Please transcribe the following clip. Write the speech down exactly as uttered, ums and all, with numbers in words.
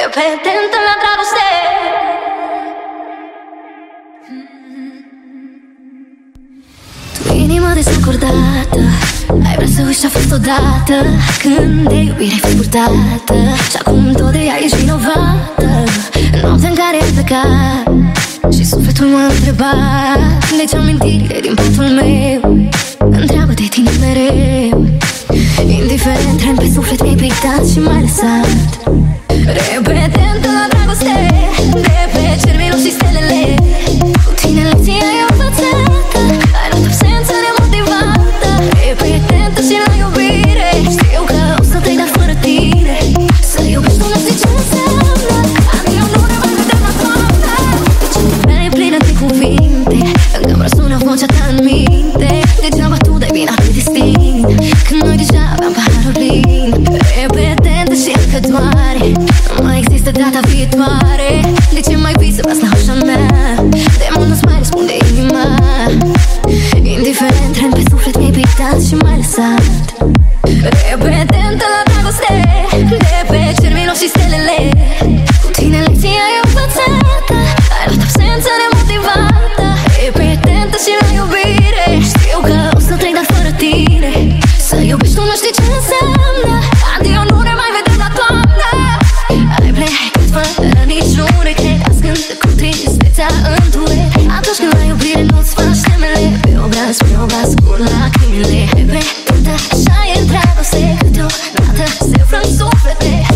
Repetentă la dragoste. Tu inima desacordată, ai vrea să uiți ce-a fost odată, când de iubire ai fost purtată și acum tot de ea ești vinovată. Noaptea în care ai plecat și sufletul m-a întrebat de ce amintirile din patul meu întreabă de tine mereu. Indiferent, tren pe suflet mi-ai pictat și m-ai lăsat. Repetentă la dragoste, de pe cerminul și stelele. Cu tine lecția ai învățată, ai luat absență nemotivată. Repetentă și la iubire, știu că o să te-ai dat fără tine. Să iubești nu știi ce înseamnă, adică nu ne mai vedem la toamnă. Inima mea e plină de cuvinte, încă-mi răsună vocea ta în minte. Degeaba tu dai bine atât distinct, când noi deja aveam paharul plin. Repetentă și încă doare, nu mai există data viitoare. De ce mai vii să bați la ușa mea? De mult nu-ți mai răspunde inima. Indiferent, tren pe suflet mi-ai pictat și m-ai lăsat. Repetentă la dragoste, de pe cerminul și stelele. Cu tine lecția ai învățată, ai luat absență nemotivată. Repetentă și la iubire, știu că o să trec dar fără tine. Să iubești tu nu știi ce înseamnă, adio nu ne mai vedem la toamnă. Ai plecat fără niciun regret, ascunde cu tristețea în duet. Atunci când la iubire nu-ți faci temele, pe obraz, pe obraz cu lacrimile. Repetentă așa e dragoste, câteodată se frâng suflete.